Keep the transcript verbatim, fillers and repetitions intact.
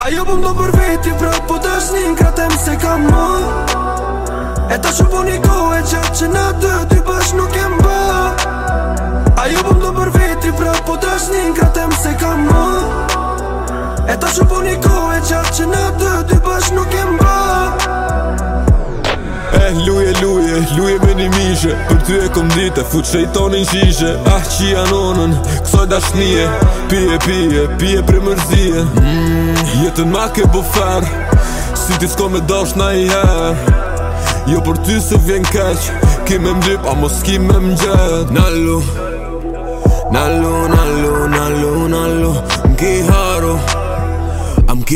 Ajo po m'do për veti pra po dash një nkratem se kam më. E ta shu po një kohë e qatë që na dë dy bash nuk jem bë. Ajo po m'do për veti pra po dash një nkratem se kam më. E ta shu po një kohë e qatë që na dë dy bash nuk jem bë. Eh, luje, luje, luje me një mishe. Për ty e kom dite, fut shejtonin shishe. Ah, qia nonën, kësoj dashnije. Pije, pije, pije pre mërzije. mm, Jetën ma ke bo fer, si ti s'ko me dosh na i her. Jo për ty se vjen keq, ki me mdip, a mos ki me mgjet. Nallu, nallu, nallu, nallu, nallu, m'ki haru.